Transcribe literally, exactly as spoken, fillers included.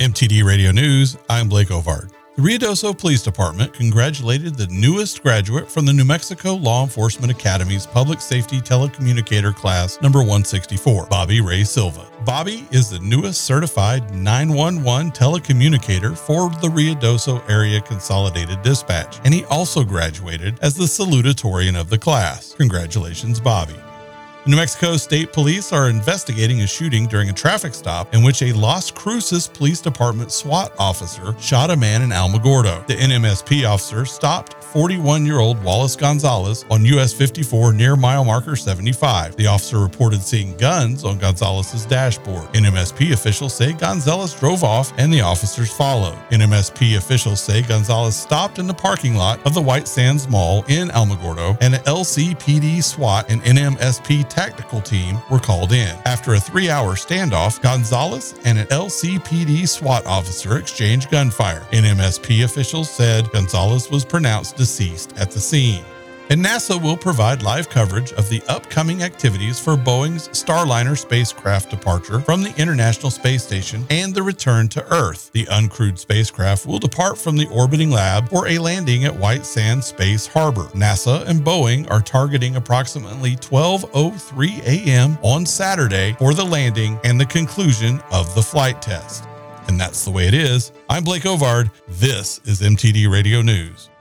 M T D Radio News, I'm Blake Ovard. The Ruidoso Police Department congratulated the newest graduate from the New Mexico Law Enforcement Academy's Public Safety Telecommunicator Class number one sixty-four, Bobby Ray Silva. Bobby is the newest certified nine one one telecommunicator for the Ruidoso Area Consolidated Dispatch, and he also graduated as the salutatorian of the class. Congratulations, Bobby. The New Mexico State Police are investigating a shooting during a traffic stop in which a Las Cruces Police Department SWAT officer shot a man in Alamogordo. The N M S P officer stopped forty-one-year-old Wallace Gonzalez on U S fifty-four near mile marker seventy-five. The officer reported seeing guns on Gonzalez's dashboard. N M S P officials say Gonzalez drove off and the officers followed. N M S P officials say Gonzalez stopped in the parking lot of the White Sands Mall in Alamogordo, and an L C P D SWAT and N M S P tactical team were called in. After a three-hour standoff, Gonzalez and an L C P D SWAT officer exchanged gunfire. N M S P officials said Gonzalez was pronounced deceased at the scene. And NASA will provide live coverage of the upcoming activities for Boeing's Starliner spacecraft departure from the International Space Station and the return to Earth. The uncrewed spacecraft will depart from the orbiting lab for a landing at White Sands Space Harbor. NASA and Boeing are targeting approximately twelve oh three a m on Saturday for the landing and the conclusion of the flight test. And that's the way it is. I'm Blake Ovard. This is M T D Radio News.